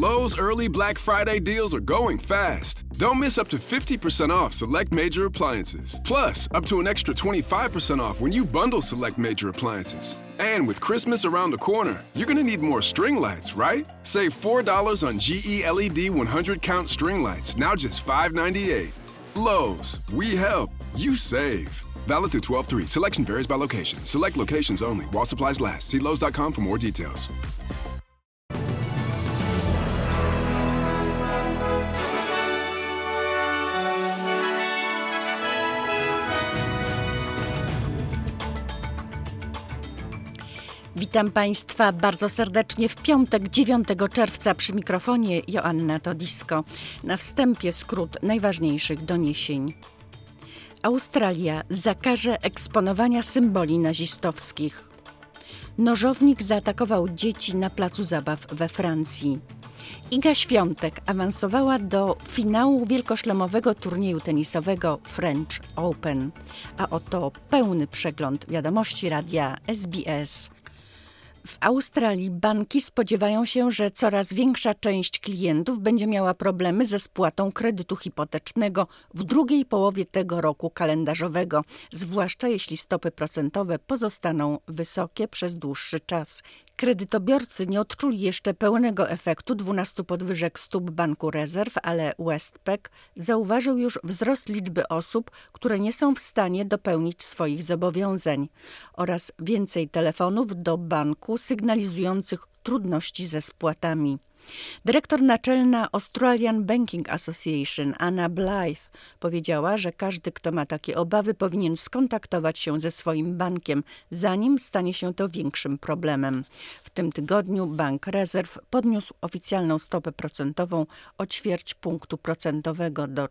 Lowe's early Black Friday deals are going fast. Don't miss up to 50% off select major appliances. Plus, up to an extra 25% off when you bundle select major appliances. And with Christmas around the corner, you're going to need more string lights, right? Save $4 on GE LED 100 count string lights, now just $5.98. Lowe's, we help, you save. Valid through 12/3. Selection varies by location. Select locations only. While supplies last. See Lowe's.com for more details. Witam Państwa bardzo serdecznie w piątek 9 czerwca przy mikrofonie Joanna Todisko. Na wstępie skrót najważniejszych doniesień. Australia zakaże eksponowania symboli nazistowskich. Nożownik zaatakował dzieci na placu zabaw we Francji. Iga Świątek awansowała do finału wielkoszlemowego turnieju tenisowego French Open. A oto pełny przegląd wiadomości radia SBS. W Australii banki spodziewają się, że coraz większa część klientów będzie miała problemy ze spłatą kredytu hipotecznego w drugiej połowie tego roku kalendarzowego, zwłaszcza jeśli stopy procentowe pozostaną wysokie przez dłuższy czas. Kredytobiorcy nie odczuli jeszcze pełnego efektu 12 podwyżek stóp Banku Rezerw, ale Westpac zauważył już wzrost liczby osób, które nie są w stanie dopełnić swoich zobowiązań oraz więcej telefonów do banku sygnalizujących trudności ze spłatami. Dyrektor naczelna Australian Banking Association Anna Blythe powiedziała, że każdy, kto ma takie obawy, powinien skontaktować się ze swoim bankiem, zanim stanie się to większym problemem. W tym tygodniu Bank Rezerw podniósł oficjalną stopę procentową o 0,25 punktu procentowego do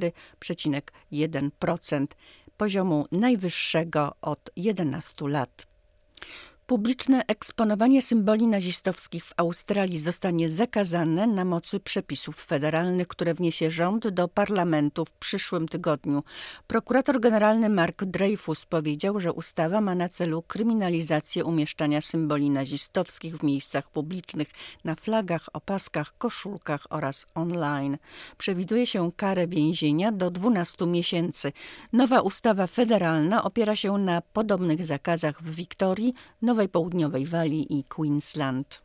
4,1%, poziomu najwyższego od 11 lat. Publiczne eksponowanie symboli nazistowskich w Australii zostanie zakazane na mocy przepisów federalnych, które wniesie rząd do parlamentu w przyszłym tygodniu. Prokurator generalny Mark Dreyfus powiedział, że ustawa ma na celu kryminalizację umieszczania symboli nazistowskich w miejscach publicznych, na flagach, opaskach, koszulkach oraz online. Przewiduje się karę więzienia do 12 miesięcy. Nowa ustawa federalna opiera się na podobnych zakazach w Wiktorii, Nowej Południowej Walii i Queensland.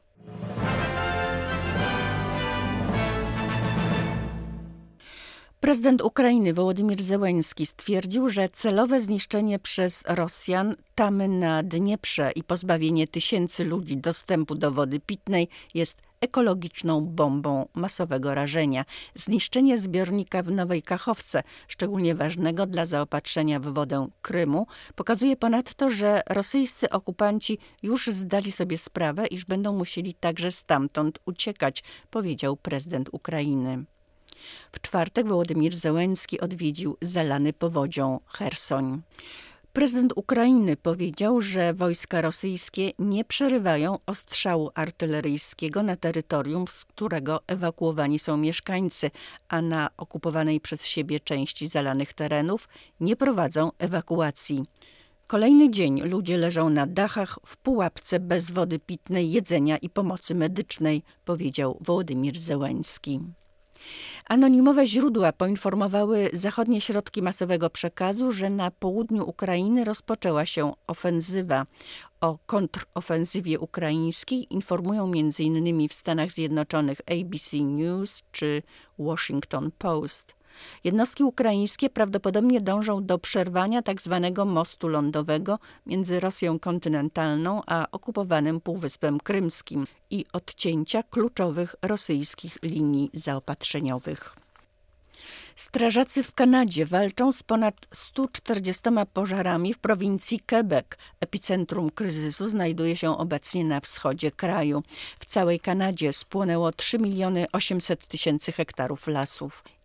Prezydent Ukrainy Wołodymyr Zełenski stwierdził, że celowe zniszczenie przez Rosjan tamy na Dnieprze i pozbawienie tysięcy ludzi dostępu do wody pitnej jest ekologiczną bombą masowego rażenia. Zniszczenie zbiornika w Nowej Kachowce, szczególnie ważnego dla zaopatrzenia w wodę Krymu, pokazuje ponadto, że rosyjscy okupanci już zdali sobie sprawę, iż będą musieli także stamtąd uciekać, powiedział prezydent Ukrainy. W czwartek Wołodymyr Zełenski odwiedził zalany powodzią Chersoń. Prezydent Ukrainy powiedział, że wojska rosyjskie nie przerywają ostrzału artyleryjskiego na terytorium, z którego ewakuowani są mieszkańcy, a na okupowanej przez siebie części zalanych terenów nie prowadzą ewakuacji. Kolejny dzień ludzie leżą na dachach w pułapce bez wody pitnej, jedzenia i pomocy medycznej, powiedział Wołodymyr Zełenski. Anonimowe źródła poinformowały zachodnie środki masowego przekazu, że na południu Ukrainy rozpoczęła się ofensywa. O kontrofensywie ukraińskiej informują m.in. w Stanach Zjednoczonych ABC News czy Washington Post. Jednostki ukraińskie prawdopodobnie dążą do przerwania tzw. mostu lądowego między Rosją kontynentalną a okupowanym Półwyspem Krymskim i odcięcia kluczowych rosyjskich linii zaopatrzeniowych. Strażacy w Kanadzie walczą z ponad 140 pożarami w prowincji Quebec. Epicentrum kryzysu znajduje się obecnie na wschodzie kraju. W całej Kanadzie spłonęło 3 800 000 hektarów lasów.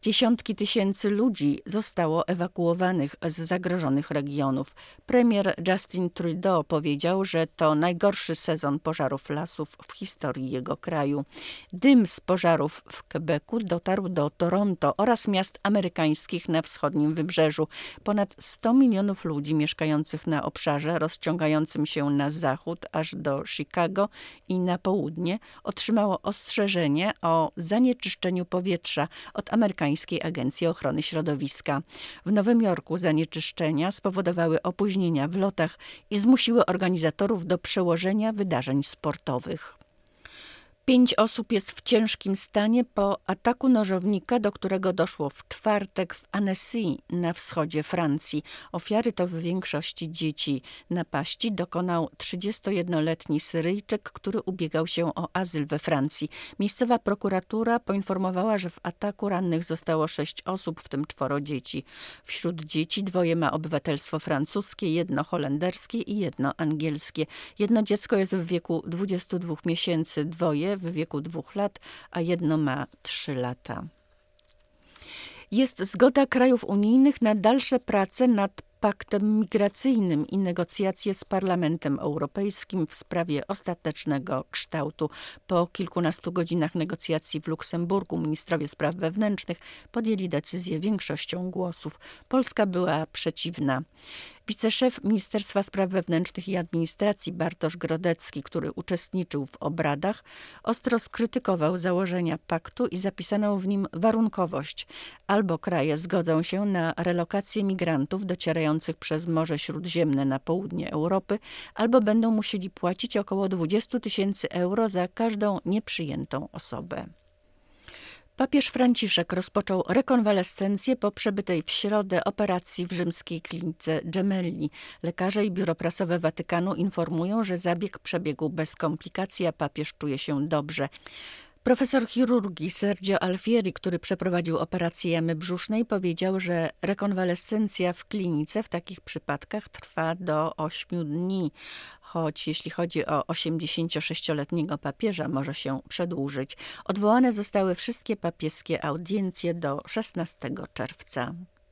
Dziesiątki tysięcy ludzi zostało ewakuowanych z zagrożonych regionów. Premier Justin Trudeau powiedział, że to najgorszy sezon pożarów lasów w historii jego kraju. Dym z pożarów w Quebecu dotarł do Toronto oraz miast amerykańskich na wschodnim wybrzeżu. Ponad 100 milionów ludzi mieszkających na obszarze rozciągającym się na zachód aż do Chicago i na południe otrzymało ostrzeżenie o zanieczyszczeniu powietrza od Amerykańskiej Agencji Ochrony Środowiska. W Nowym Jorku zanieczyszczenia spowodowały opóźnienia w lotach i zmusiły organizatorów do przełożenia wydarzeń sportowych. 5 osób jest w ciężkim stanie po ataku nożownika, do którego doszło w czwartek w Annecy na wschodzie Francji. Ofiary to w większości dzieci. Napaści dokonał 31-letni Syryjczyk, który ubiegał się o azyl we Francji. Miejscowa prokuratura poinformowała, że w ataku rannych zostało 6 osób, w tym 4 dzieci. Wśród dzieci 2 ma obywatelstwo francuskie, 1 holenderskie i 1 angielskie. Jedno dziecko jest w wieku 22 miesięcy, 2 w wieku 2 lat, a 1 ma 3 lata. Jest zgoda krajów unijnych na dalsze prace nad paktem migracyjnym i negocjacje z Parlamentem Europejskim w sprawie ostatecznego kształtu. Po kilkunastu godzinach negocjacji w Luksemburgu ministrowie spraw wewnętrznych podjęli decyzję większością głosów. Polska była przeciwna. Wiceszef Ministerstwa Spraw Wewnętrznych i Administracji Bartosz Grodecki, który uczestniczył w obradach, ostro skrytykował założenia paktu i zapisano w nim warunkowość. Albo kraje zgodzą się na relokację migrantów docierających przez Morze Śródziemne na południe Europy, albo będą musieli płacić około 20 000 euro za każdą nieprzyjętą osobę. Papież Franciszek rozpoczął rekonwalescencję po przebytej w środę operacji w rzymskiej klinice Gemelli. Lekarze i biuro prasowe Watykanu informują, że zabieg przebiegł bez komplikacji, a papież czuje się dobrze. Profesor chirurgii Sergio Alfieri, który przeprowadził operację jamy brzusznej, powiedział, że rekonwalescencja w klinice w takich przypadkach trwa do 8 dni, choć jeśli chodzi o 86-letniego papieża, może się przedłużyć. Odwołane zostały wszystkie papieskie audiencje do 16 czerwca.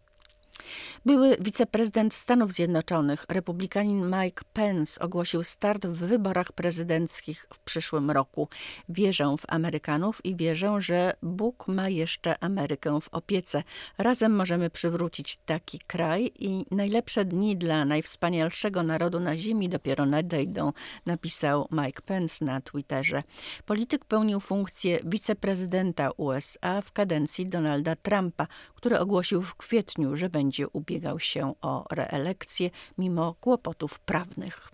Były wiceprezydent Stanów Zjednoczonych, republikanin Mike Pence, ogłosił start w wyborach prezydenckich w przyszłym roku. Wierzę w Amerykanów i wierzę, że Bóg ma jeszcze Amerykę w opiece. Razem możemy przywrócić taki kraj i najlepsze dni dla najwspanialszego narodu na ziemi dopiero nadejdą, napisał Mike Pence na Twitterze. Polityk pełnił funkcję wiceprezydenta USA w kadencji Donalda Trumpa, który ogłosił w kwietniu, że będzie ubiegał się o reelekcję mimo kłopotów prawnych.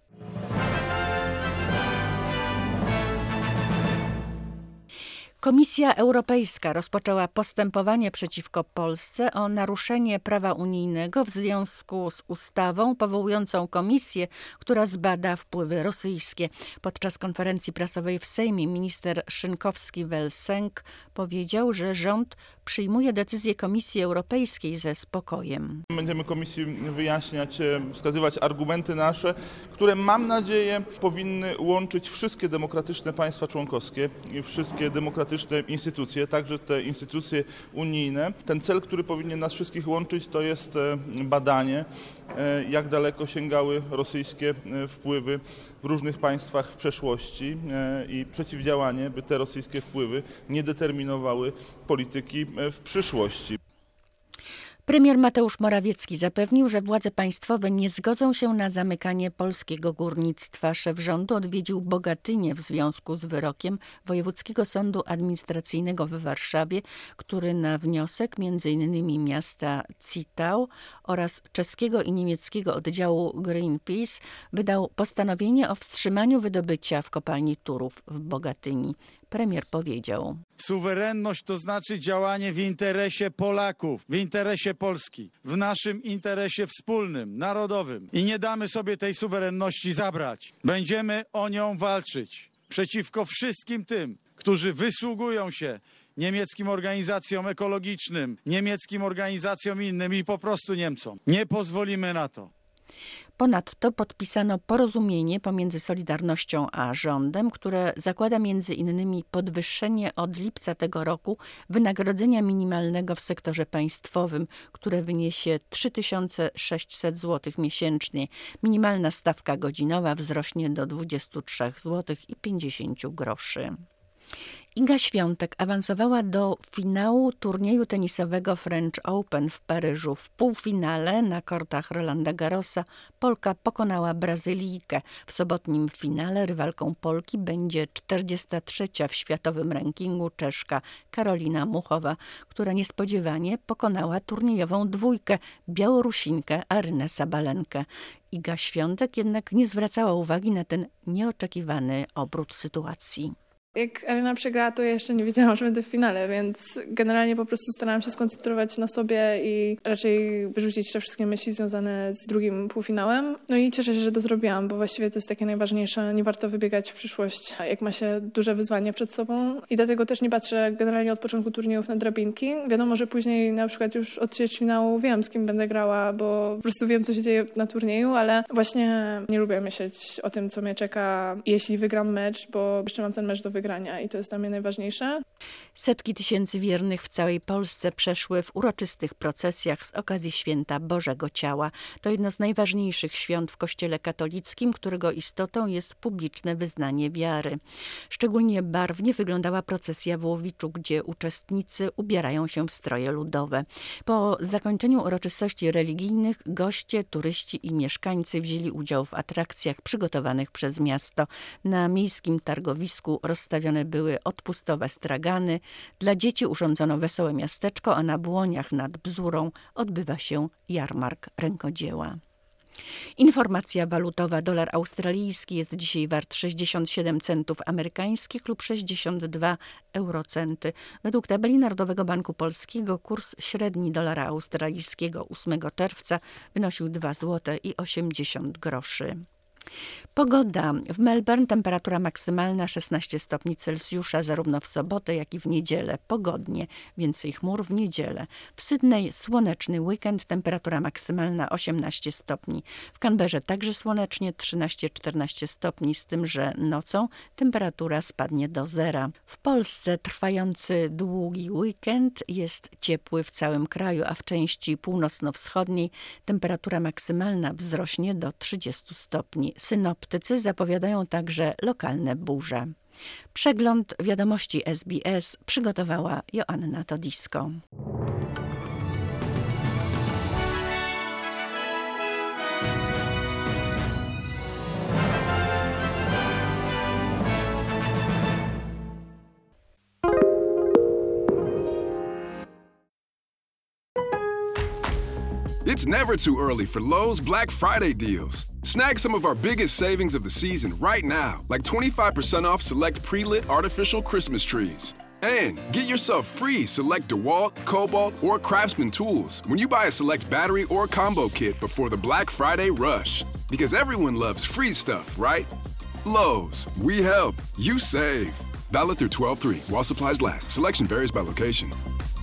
Komisja Europejska rozpoczęła postępowanie przeciwko Polsce o naruszenie prawa unijnego w związku z ustawą powołującą komisję, która zbada wpływy rosyjskie. Podczas konferencji prasowej w Sejmie minister Szynkowski-Welsenk powiedział, że rząd przyjmuje decyzję Komisji Europejskiej ze spokojem. Będziemy komisji wyjaśniać, wskazywać argumenty nasze, które mam nadzieję powinny łączyć wszystkie demokratyczne państwa członkowskie i wszystkie demokratyczne instytucje, także te instytucje unijne. Ten cel, który powinien nas wszystkich łączyć, to jest badanie, jak daleko sięgały rosyjskie wpływy w różnych państwach w przeszłości i przeciwdziałanie, by te rosyjskie wpływy nie determinowały polityki w przyszłości. Premier Mateusz Morawiecki zapewnił, że władze państwowe nie zgodzą się na zamykanie polskiego górnictwa. Szef rządu odwiedził Bogatynię w związku z wyrokiem Wojewódzkiego Sądu Administracyjnego w Warszawie, który na wniosek m.in. miasta Zittau oraz czeskiego i niemieckiego oddziału Greenpeace wydał postanowienie o wstrzymaniu wydobycia w kopalni Turów w Bogatyni. Premier powiedział: Suwerenność to znaczy działanie w interesie Polaków, w interesie Polski, w naszym interesie wspólnym, narodowym. I nie damy sobie tej suwerenności zabrać. Będziemy o nią walczyć przeciwko wszystkim tym, którzy wysługują się niemieckim organizacjom ekologicznym, niemieckim organizacjom innym i po prostu Niemcom. Nie pozwolimy na to. Ponadto podpisano porozumienie pomiędzy Solidarnością a rządem, które zakłada między innymi podwyższenie od lipca tego roku wynagrodzenia minimalnego w sektorze państwowym, które wyniesie 3600 zł miesięcznie. Minimalna stawka godzinowa wzrośnie do 23,50 zł. Iga Świątek awansowała do finału turnieju tenisowego French Open w Paryżu. W półfinale na kortach Rolanda Garrosa Polka pokonała Brazylijkę. W sobotnim finale rywalką Polki będzie 43. w światowym rankingu Czeszka Karolina Muchowa, która niespodziewanie pokonała turniejową dwójkę Białorusinkę Arynę Sabalenkę. Iga Świątek jednak nie zwracała uwagi na ten nieoczekiwany obrót sytuacji. Jak Aryna przegrała, to ja jeszcze nie wiedziałam, że będę w finale, więc generalnie po prostu starałam się skoncentrować na sobie i raczej wyrzucić te wszystkie myśli związane z drugim półfinałem. No i cieszę się, że to zrobiłam, bo właściwie to jest takie najważniejsze. Nie warto wybiegać w przyszłość, jak ma się duże wyzwanie przed sobą. I dlatego też nie patrzę generalnie od początku turniejów na drabinki. Wiadomo, że później na przykład już od ćwierćfinału wiem, z kim będę grała, bo po prostu wiem, co się dzieje na turnieju, ale właśnie nie lubię myśleć o tym, co mnie czeka, jeśli wygram mecz, bo jeszcze mam ten mecz do wygrania i to jest dla mnie najważniejsze. Setki tysięcy wiernych w całej Polsce przeszły w uroczystych procesjach z okazji Święta Bożego Ciała. To jedno z najważniejszych świąt w Kościele katolickim, którego istotą jest publiczne wyznanie wiary. Szczególnie barwnie wyglądała procesja w Łowiczu, gdzie uczestnicy ubierają się w stroje ludowe. Po zakończeniu uroczystości religijnych goście, turyści i mieszkańcy wzięli udział w atrakcjach przygotowanych przez miasto. Na miejskim targowisku rozstawione były odpustowe stragany. Dla dzieci urządzono wesołe miasteczko, a na Błoniach nad Bzurą odbywa się jarmark rękodzieła. Informacja walutowa. Dolar australijski jest dzisiaj wart 67 centów amerykańskich lub 62 eurocenty. Według tabeli Narodowego Banku Polskiego kurs średni dolara australijskiego 8 czerwca wynosił 2,80 zł. Pogoda. W Melbourne temperatura maksymalna 16 stopni Celsjusza zarówno w sobotę, jak i w niedzielę. Pogodnie, więcej chmur w niedzielę. W Sydney słoneczny weekend, temperatura maksymalna 18 stopni. W Canberrze także słonecznie 13-14 stopni, z tym, że nocą temperatura spadnie do zera. W Polsce trwający długi weekend jest ciepły w całym kraju, a w części północno-wschodniej temperatura maksymalna wzrośnie do 30 stopni. Synoptycy zapowiadają także lokalne burze. Przegląd wiadomości SBS przygotowała Joanna Todisko. It's never too early for Lowe's Black Friday deals. Snag some of our biggest savings of the season right now, like 25% off select pre-lit artificial Christmas trees. And get yourself free select DeWalt, Cobalt, or Craftsman tools when you buy a select battery or combo kit before the Black Friday rush. Because everyone loves free stuff, right? Lowe's, we help, you save. Valid through 12/3 while supplies last. Selection varies by location.